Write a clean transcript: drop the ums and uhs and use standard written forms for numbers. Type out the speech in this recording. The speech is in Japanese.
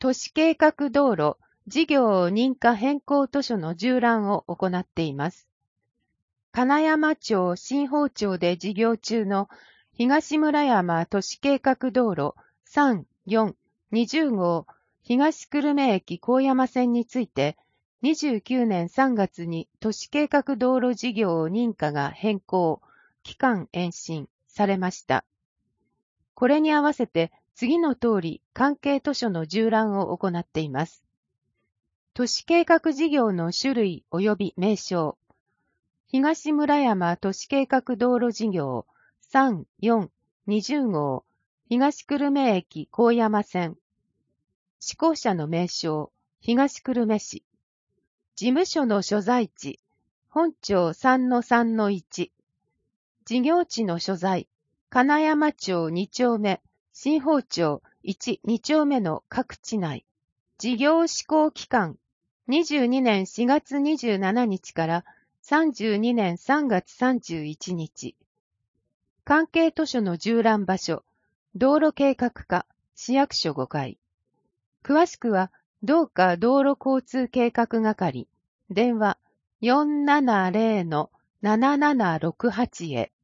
都市計画道路事業認可変更図書の縦覧を行っています。金山町新宝町で事業中の東村山都市計画道路3、4、20号東久留米駅高山線について、29年3月に都市計画道路事業認可が変更、期間延伸されました。これに合わせて次の通り関係図書の縦覧を行っています。都市計画事業の種類及び名称。東村山都市計画道路事業3、4、20号東久留米駅高山線。施行者の名称、東久留米市。事務所の所在地、本町3-3-1。事業地の所在、金山町2丁目、新宝町1、2丁目の各地内。事業施行期間、22年4月27日から32年3月31日。関係図書の縦覧場所、道路計画課、市役所5階。詳しくは、同課道路交通計画係、電話470-7768へ。